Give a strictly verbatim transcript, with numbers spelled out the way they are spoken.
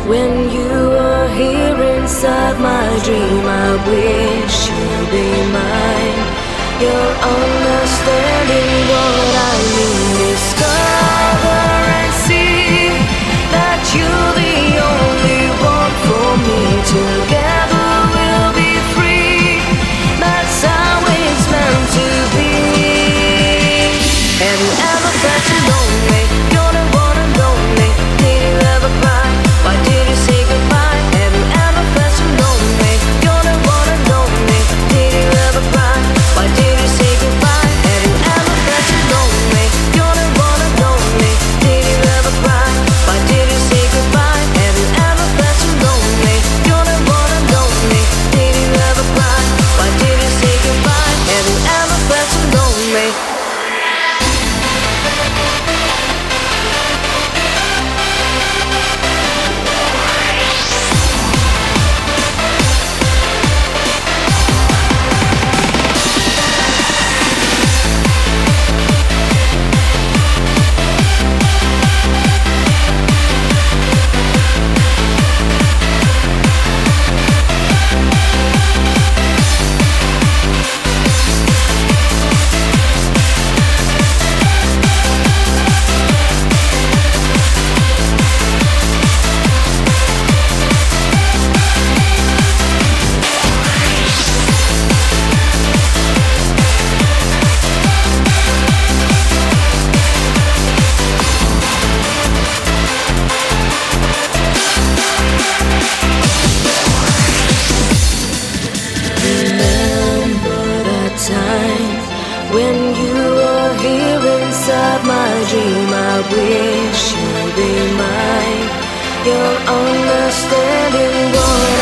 When you are here inside my dream, I wish you'd be mine. You're understanding what I mean. Discover and see that you're the only one for me. Together we'll be free. That's how it's meant to be. Have you ever felt so lonely? You're the one and only. Did you ever cry? Why did you say goodbye? Have you ever felt so lonely? You're the one and only. Did you ever cry? Why did you say goodbye? Have you ever felt so lonely? You're the one and only. Did you ever cry? Why did you say goodbye? Have you ever felt so lonely? You're the one and only. Did you ever cry? Why did you say goodbye? Have you ever felt so lonely? When you are here inside my dream, I wish you'd be mine. You're understanding what